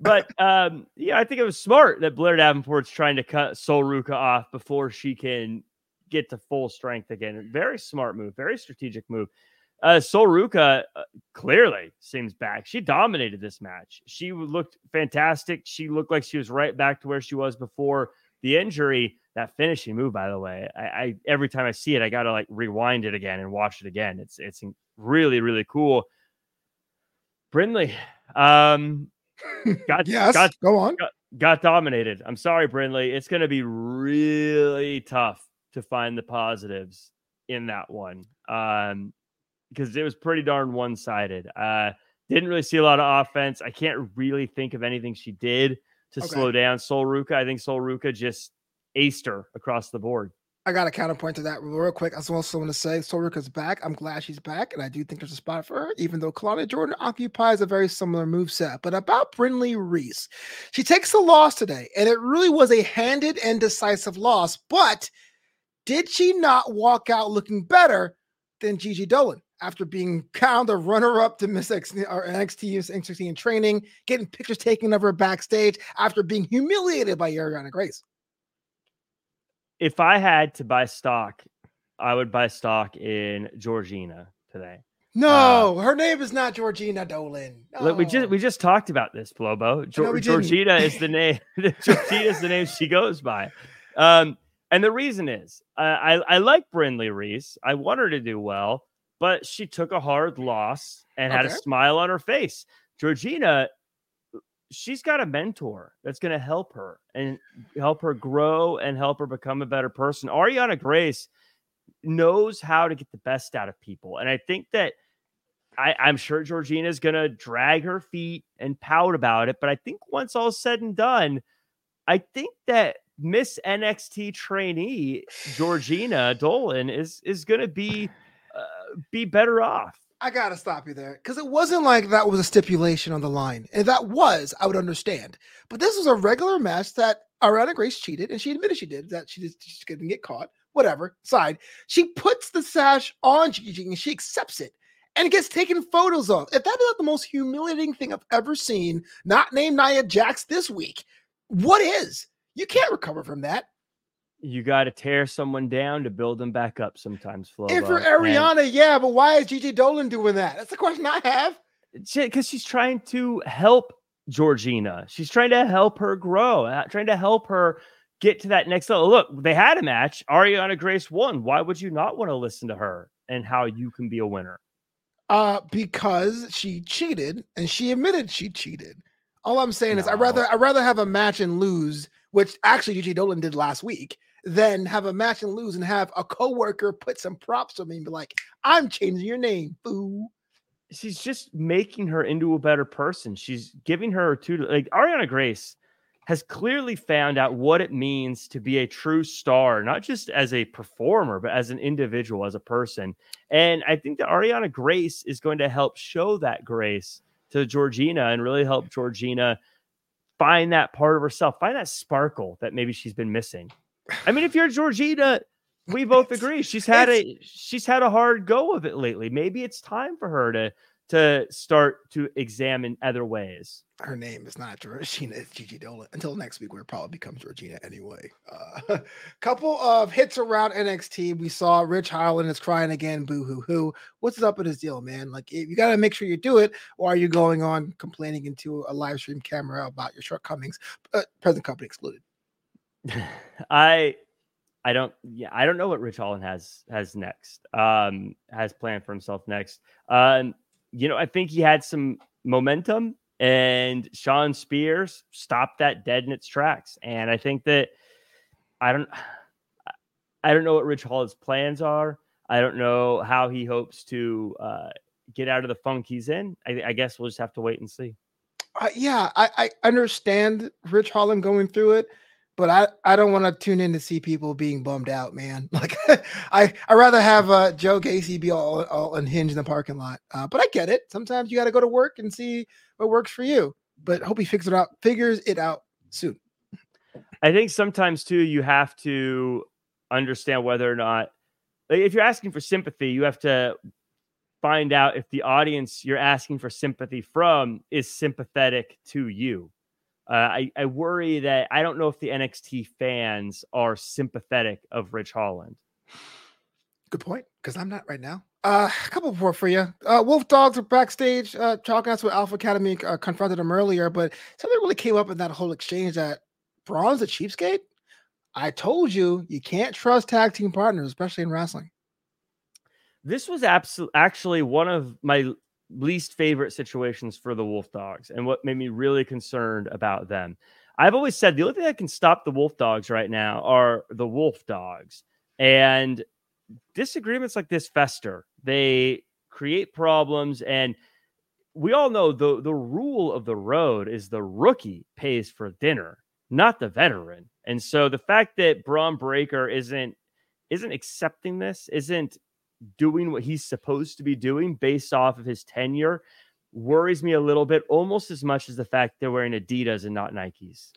I think it was smart that Blair Davenport's trying to cut Sol Ruca off before she can get to full strength again. Very smart move, very strategic move. Sol Ruca clearly seems back. She dominated this match. She looked fantastic. She looked like she was right back to where she was before the injury. That finishing move, by the way, I every time I see it, I got to like rewind it again and watch it again. It's really, really cool. Brinley, got dominated. I'm sorry, Brinley. It's going to be really tough to find the positives in that one. Because it was pretty darn one-sided. Didn't really see a lot of offense. I can't really think of anything she did to slow down Sol Ruca. I think Sol Ruca just aced her across the board. I got a counterpoint to that real quick. I also want to say Sol Ruca's back. I'm glad she's back, and I do think there's a spot for her, even though Claudia Jordan occupies a very similar moveset. But about Brinley Reese, she takes the loss today, and it really was a handed and decisive loss. But did she not walk out looking better than Gigi Dolan after being crowned the runner-up to Miss NXT in training, getting pictures taken of her backstage after being humiliated by Ariana Grace? If I had to buy stock, I would buy stock in Georgina today. No, her name is not Georgina Dolan. No. Look, we just talked about this, Flobo. Georgina is the name. Georgina is the name she goes by. And the reason is, I like Brinley Reese. I want her to do well, but she took a hard loss and had a smile on her face. Georgina, she's got a mentor that's going to help her and help her grow and help her become a better person. Ariana Grace knows how to get the best out of people. And I think that I'm sure Georgina is going to drag her feet and pout about it. But I think once all said and done, I think that Miss NXT trainee Georgina Dolan is going to be better off. I gotta stop you there because it wasn't like that was a stipulation on the line. If that was, I would understand. But this was a regular match that Ariana Grace cheated, and she admitted she did that. She didn't get caught. Whatever. Side. She puts the sash on Gigi and she accepts it and gets taken photos of. If that is not the most humiliating thing I've ever seen, not named Nia Jax this week, what is? You can't recover from that. You got to tear someone down to build them back up sometimes, Flo. And for Ariana, yeah, but why is Gigi Dolan doing that? That's the question I have. Because she's trying to help Georgina. She's trying to help her grow, trying to help her get to that next level. Look, they had a match. Ariana Grace won. Why would you not want to listen to her and how you can be a winner? Because she cheated and she admitted she cheated. All I'm saying is I'd rather have a match and lose, which actually Gigi Dolan did last week, than have a match and lose and have a coworker put some props on me and be like, I'm changing your name, boo. She's just making her into a better person. She's giving her Ariana Grace has clearly found out what it means to be a true star, not just as a performer, but as an individual, as a person. And I think that Ariana Grace is going to help show that grace to Georgina and really help Georgina find that part of herself, find that sparkle that maybe she's been missing. I mean, if you're Georgina, we both agree she's had a hard go of it lately. Maybe it's time for her to start to examine other ways. Her name is not Georgina, it's Gigi Dolan. Until next week, where it probably becomes Georgina anyway. Couple of hits around NXT. We saw Rich Holland is crying again, boo hoo hoo. What's up with his deal, man? Like, you got to make sure you do it, or are you going on complaining into a live stream camera about your shortcomings? Present company excluded. I don't know what Rich Holland has next. Has planned for himself next. I think he had some momentum, and Sean Spears stopped that dead in its tracks. And I think that I don't know what Rich Holland's plans are. I don't know how he hopes to get out of the funk he's in. I guess we'll just have to wait and see. I understand Rich Holland going through it, but I don't want to tune in to see people being bummed out, man. Like I rather have Joe Gacy be all unhinged in the parking lot. But I get it. Sometimes you got to go to work and see what works for you. But hope he figures it out soon. I think sometimes too you have to understand whether or not, like, if you're asking for sympathy, you have to find out if the audience you're asking for sympathy from is sympathetic to you. I worry that I don't know if the NXT fans are sympathetic of Rich Holland. Good point, because I'm not right now. A couple more for you. Wolf Dogs are backstage talking. That's what Alpha Academy confronted him earlier, but something really came up in that whole exchange that Braun's a cheapskate. I told you can't trust tag team partners, especially in wrestling. This was actually one of my least favorite situations for the Wolf Dogs, and what made me really concerned about them. I've always said the only thing that can stop the Wolf Dogs right now are the Wolf Dogs, and disagreements like this fester. They create problems, and we all know the rule of the road is the rookie pays for dinner, not the veteran. And so the fact that Braun Breaker isn't accepting this, isn't doing what he's supposed to be doing based off of his tenure, worries me a little bit, almost as much as the fact they're wearing Adidas and not Nikes.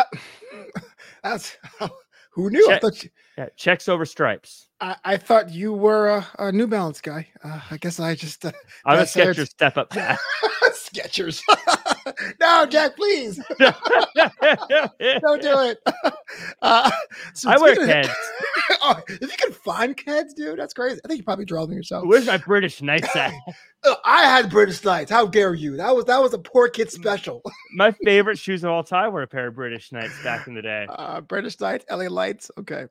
That's who knew? Checks over stripes. I thought you were a New Balance guy. I guess I just I'm a Skechers step up guy. Skechers. No, Jack, please. Don't do it. So I wear Keds. If you can find Keds, dude, that's crazy. I think you probably draw them yourself. Where's my British Knights at? I had British Knights. How dare you? That was a poor kid special. My favorite shoes of all time were a pair of British Knights back in the day. British Knights, LA Lights. Okay.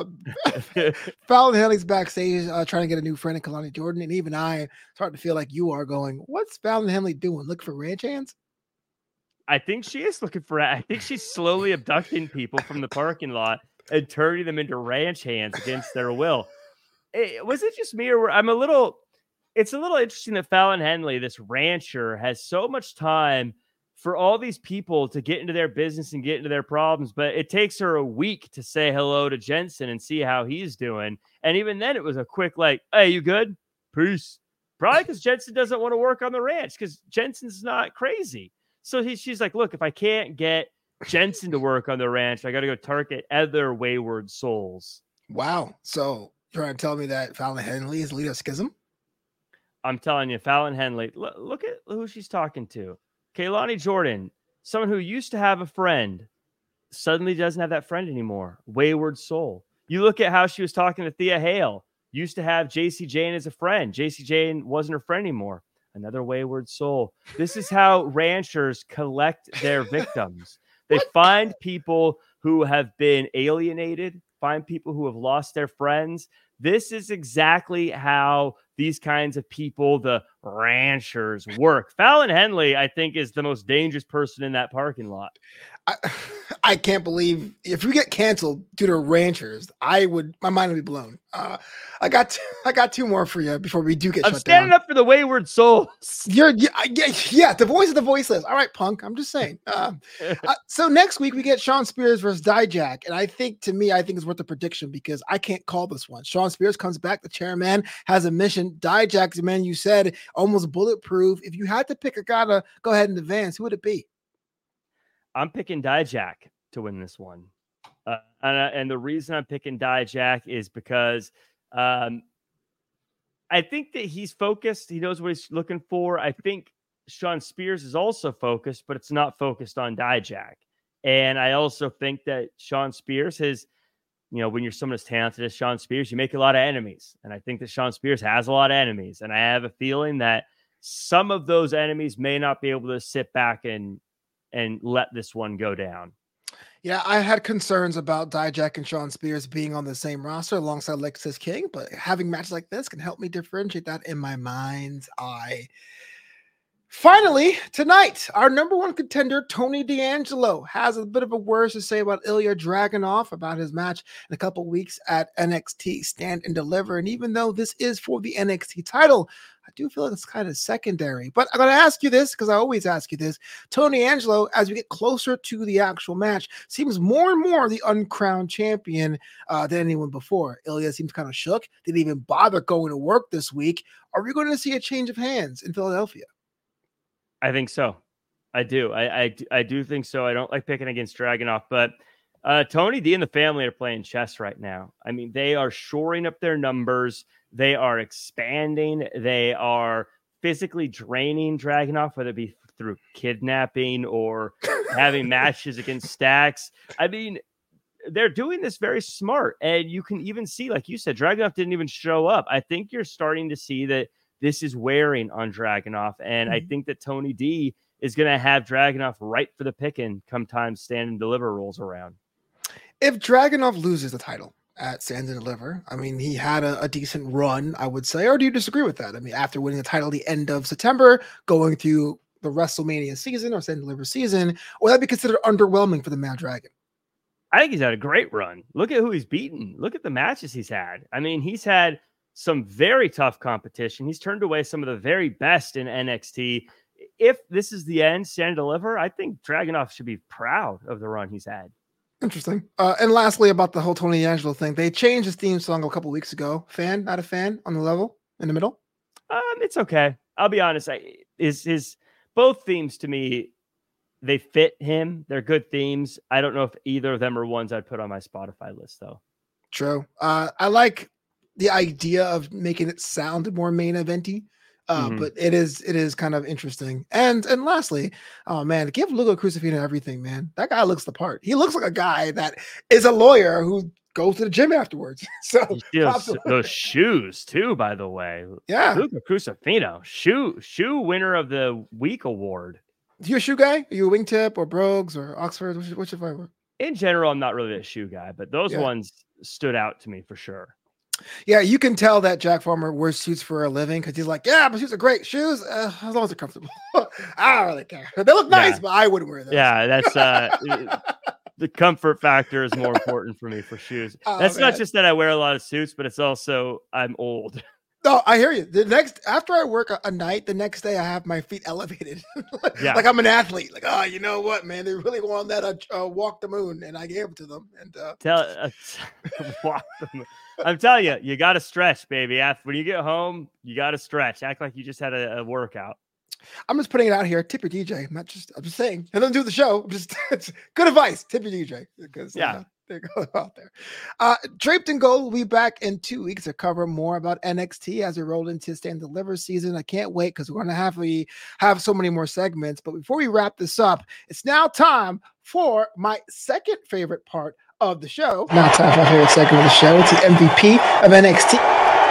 Fallon Henley's backstage trying to get a new friend in Kalani Jordan, and even I starting to feel like you are going, what's Fallon Henley doing? Look for ranch hands? I think she is looking for. I think she's slowly abducting people from the parking lot and turning them into ranch hands against their will. Was it just me, or I'm a little? It's a little interesting that Fallon Henley, this rancher, has so much time for all these people to get into their business and get into their problems, but it takes her a week to say hello to Jensen and see how he's doing. And even then, it was a quick like, "Hey, you good? Peace." Probably because Jensen doesn't want to work on the ranch because Jensen's not crazy. So she's like, "Look, if I can't get Jensen to work on the ranch, I got to go target other wayward souls." Wow. So you're trying to tell me that Fallon Henley is leader of Schism? I'm telling you, Fallon Henley, look at who she's talking to. Kaylani Jordan, someone who used to have a friend, suddenly doesn't have that friend anymore. Wayward soul. You look at how she was talking to Thea Hale, used to have JC Jane as a friend. JC Jane wasn't her friend anymore. Another wayward soul. This is how ranchers collect their victims. They find people who have been alienated, find people who have lost their friends. This is exactly how these kinds of people, the ranchers, work. Fallon Henley, I think, is the most dangerous person in that parking lot. I can't believe if we get canceled due to ranchers, my mind would be blown. I got two more for you before we do get shut down. I'm standing up for the wayward souls. Yeah, the voice of the voiceless. All right, punk. I'm just saying. So next week we get Shawn Spears versus Dijak, and I think it's worth a prediction because I can't call this one. Shawn Spears comes back. The chairman has a mission. Dijak's man, you said, almost bulletproof. If you had to pick a guy to go ahead and advance, who would it be? I'm picking Dijak to win this one. And the reason I'm picking Dijak is because I think that he's focused. He knows what he's looking for. I think Shawn Spears is also focused, but it's not focused on Dijak. And I also think that Shawn Spears has, when you're someone as talented as Shawn Spears, you make a lot of enemies. And I think that Shawn Spears has a lot of enemies. And I have a feeling that some of those enemies may not be able to sit back and let this one go down. Yeah, I had concerns about Dijak and Shawn Spears being on the same roster alongside Lexis King, but having matches like this can help me differentiate that in my mind's eye. Finally, tonight, our number one contender, Tony D'Angelo, has a bit of a words to say about Ilya Dragunov, about his match in a couple weeks at NXT Stand and Deliver. And even though this is for the NXT title, I do feel like it's kind of secondary. But I'm going to ask you this, because I always ask you this. Tony D'Angelo, as we get closer to the actual match, seems more and more the uncrowned champion than anyone before. Ilya seems kind of shook, didn't even bother going to work this week. Are we going to see a change of hands in Philadelphia? I think so. I do. I do think so. I don't like picking against Dragunov, but Tony D and the family are playing chess right now. I mean, they are shoring up their numbers. They are expanding. They are physically draining Dragunov, whether it be through kidnapping or having matches against Stacks. I mean, they're doing this very smart. And you can even see, like you said, Dragunov didn't even show up. I think you're starting to see that this is wearing on Dragunov. And I think that Tony D is going to have Dragunov right for the picking come time Stand and Deliver rolls around. If Dragunov loses the title at Stand and Deliver, I mean, he had a decent run, I would say. Or do you disagree with that? I mean, after winning the title at the end of September, going through the WrestleMania season or Stand and Deliver season, would that be considered underwhelming for the Mad Dragon? I think he's had a great run. Look at who he's beaten. Look at the matches he's had. I mean, he's had some very tough competition. He's turned away some of the very best in NXT. If this is the end, Stand and Deliver, I think Dragunov should be proud of the run he's had. Interesting. And lastly, about the whole Tony D'Angelo thing, they changed his theme song a couple weeks ago. Fan, not a fan, on the level, in the middle? It's okay. I'll be honest. His both themes to me, they fit him. They're good themes. I don't know if either of them are ones I'd put on my Spotify list, though. True. I like the idea of making it sound more main eventy, but it is kind of interesting. And lastly, oh man, give Lugo Crucifino everything, man. That guy looks the part. He looks like a guy that is a lawyer who goes to the gym afterwards. So those shoes too, by the way. Yeah, Lugo Crucifino, shoe winner of the week award. You a shoe guy? Are you a wingtip or Brogues or Oxford? What's your favorite? In general, I'm not really a shoe guy, but those ones stood out to me for sure. Yeah, you can tell that Jack Farmer wears suits for a living because he's like, yeah, but suits are great. Shoes, as long as they're comfortable. I don't really care. They look nice, but I wouldn't wear those. Yeah, that's the comfort factor is more important for me for shoes. That's not just that I wear a lot of suits, but it's also I'm old. No, I hear you. After I work a night, the next day I have my feet elevated. Like I'm an athlete. Like, oh, you know what, man? They really want that walk the moon, and I gave it to them. And walk the moon. I'm telling you, you got to stretch, baby. When you get home, you got to stretch. Act like you just had a workout. I'm just putting it out here. Tip your DJ. I'm just saying. And then do the show. It's good advice. Tip your DJ because they go out there. Draped in Gold will be back in 2 weeks to cover more about NXT as we roll into Stand and Deliver season. I can't wait because we're going to have so many more segments. But before we wrap this up, it's now time for my second favorite part of the show. Now time for my favorite segment of the show. It's the MVP of NXT.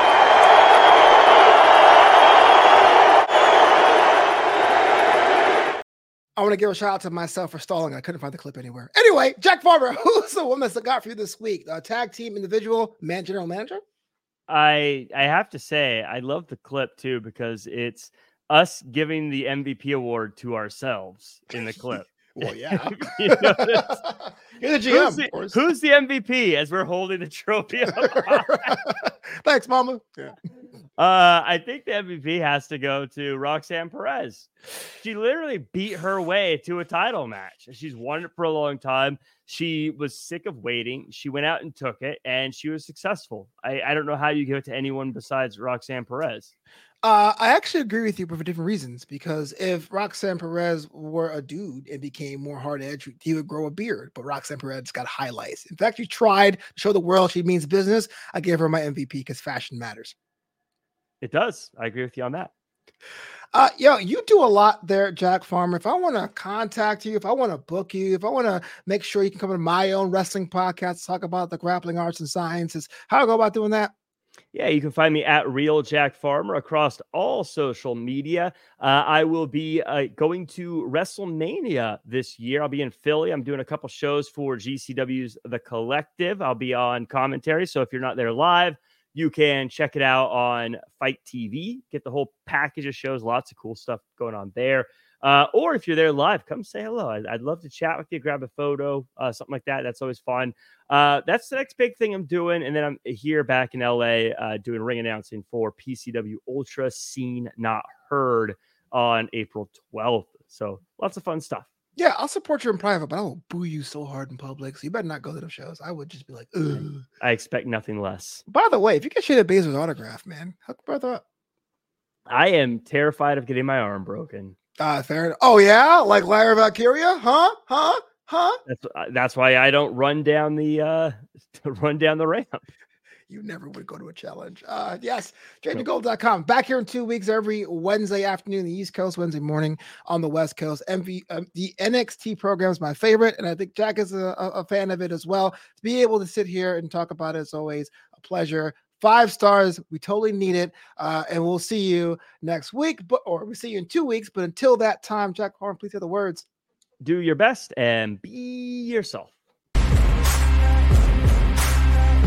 I want to give a shout out to myself for stalling. I couldn't find the clip anywhere. Anyway, Jack Farmer, who's the woman that's got for you this week? Tag team individual, general manager? I have to say, I love the clip too, because it's us giving the MVP award to ourselves in the clip. Well, yeah. You know, you're the GM, who's the MVP as we're holding the trophy up? Thanks, Mama. Yeah. I think the MVP has to go to Roxanne Perez. She literally beat her way to a title match. She's won it for a long time. She was sick of waiting. She went out and took it, and she was successful. I don't know how you give it to anyone besides Roxanne Perez. I actually agree with you, but for different reasons. Because if Roxanne Perez were a dude and became more hard-edged, he would grow a beard. But Roxanne Perez got highlights. In fact, she tried to show the world she means business. I gave her my MVP because fashion matters. It does. I agree with you on that. You do a lot there, Jack Farmer. If I want to contact you, if I want to book you, if I want to make sure you can come to my own wrestling podcast, talk about the grappling arts and sciences, how do I go about doing that? Yeah, you can find me at Real Jack Farmer across all social media. I will be going to WrestleMania this year. I'll be in Philly. I'm doing a couple shows for GCW's The Collective. I'll be on commentary. So if you're not there live, you can check it out on Fight TV. Get the whole package of shows. Lots of cool stuff going on there. Or if you're there live, come say hello. I'd love to chat with you, grab a photo, something like that. That's always fun. That's the next big thing I'm doing. And then I'm here back in LA doing ring announcing for PCW Ultra Seen Not Heard on April 12th. So lots of fun stuff. Yeah, I'll support you in private, but I will boo you so hard in public. So you better not go to those shows. I would just be like, ugh. I expect nothing less. By the way, if you get Shayna Baszler's autograph, man, hook brother up. I am terrified of getting my arm broken. Fair enough. Oh, yeah? Like Lyra Valkyria? Huh? That's why I don't run down the ramp. You never would go to a challenge. Yes, DrapeToGold.com. Back here in 2 weeks, every Wednesday afternoon on the East Coast, Wednesday morning on the West Coast. The NXT program is my favorite, and I think Jack is a fan of it as well. To be able to sit here and talk about it is always a pleasure. 5 stars. We totally need it. And we'll see you next week, or we'll see you in 2 weeks. But until that time, Jack Farmer, please say the words. Do your best and be yourself.